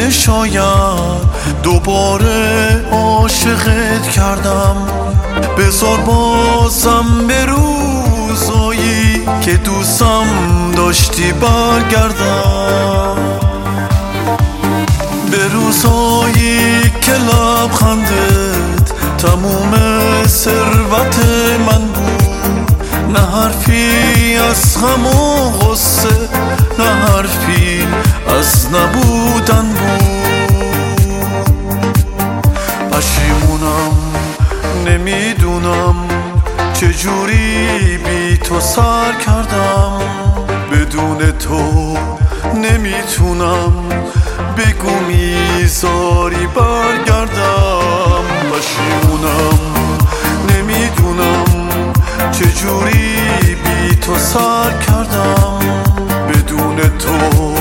که شاید دوباره عاشقت کردم. بذار بازم به روزایی که دوستم داشتی برگردم، به روزایی که لبخندت تموم ثروت من بود. نه حرفی از غم و غصه، نه حرفی از نبودن بود. پشیمونم، نمیدونم چجوری بی تو سر کردم. بدون تو نمیتونم بگو میذاری برگردم. پشیمونم، نمیدونم چجوری بی تو سر کردم. بدون تو